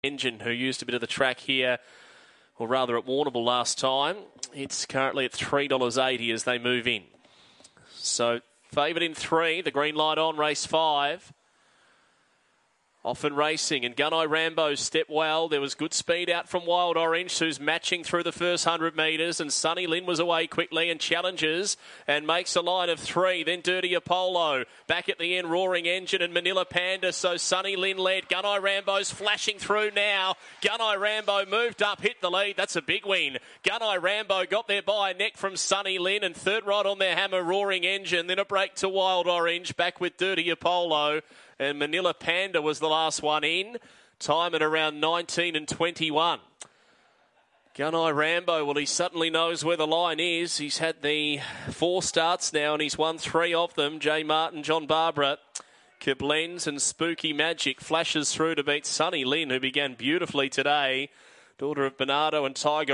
Engine, who used a bit of the track here, or rather at Warrnambool last time. It's currently at $3.80 as they move in. So favoured in 3, the green light on, race 5. Often racing, and Gunai Rambo stepped well. There was good speed out from Wild Orange, who's matching through the first 100 metres, and Sunny Lynn was away quickly and challenges and makes a line of 3. Then Dirty Apollo. Back at the end, Roaring Engine and Manila Panda. So Sunny Lynn led. Gunai Rambo's flashing through now. Gunai Rambo moved up, hit the lead. That's a big win. Gunai Rambo got there by a neck from Sunny Lynn, and third right on their hammer, Roaring Engine. Then a break to Wild Orange, back with Dirty Apollo. And Manila Panda was the last one in. Time at around 19 and 21. Gunai Rambo, well, he certainly knows where the line is. He's had the 4 starts now, and he's won 3 of them. Jay Martin, John Barbara, Koblenz, and Spooky Magic flashes through to beat Sunny Lynn, who began beautifully today. Daughter of Bernardo and Tiger